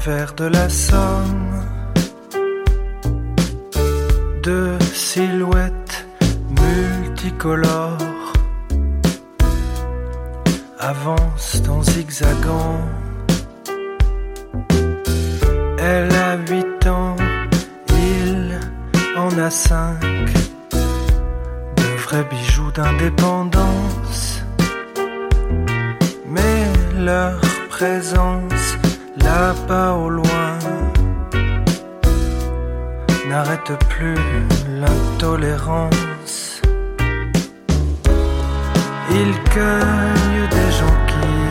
revers de la Somme, deux silhouettes multicolores avancent en zigzagant. Elle a 8 ans, il en a 5, de vrais bijoux d'indépendance. Mais leur présence, là-bas au loin, n'arrête plus l'intolérance. Ils cueillent des jonquilles,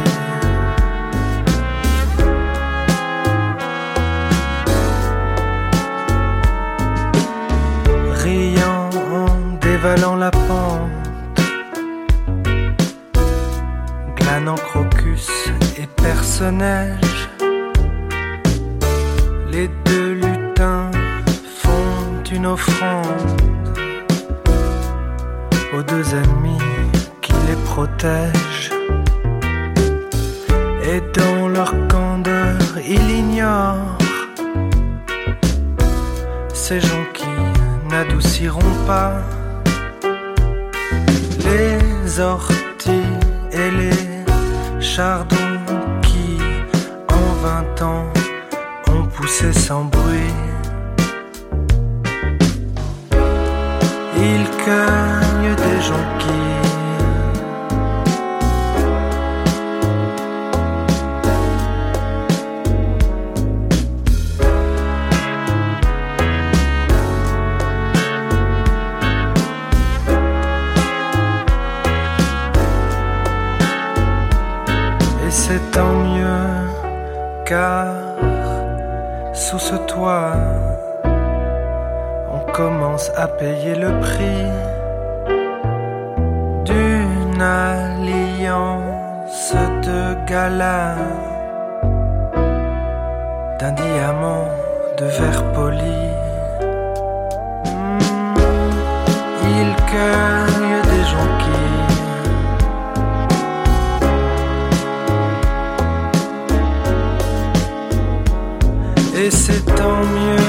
riant en dévalant la pente, glanant crocus et perce-neige. Les deux lutins font une offrande aux deux ennemis qui les protègent. Et dans leur candeur, ils ignorent ces gens qui n'adouciront pas les orties et les chardons qui, en 20 ans, ont poussé sans bruit. Ils cueillent des jonquilles, et c'est tant mieux, car sous ce toit, on commence à payer le prix d'une alliance de gala, d'un diamant de verre poli. Il cueille des jonquilles, et c'est tant mieux.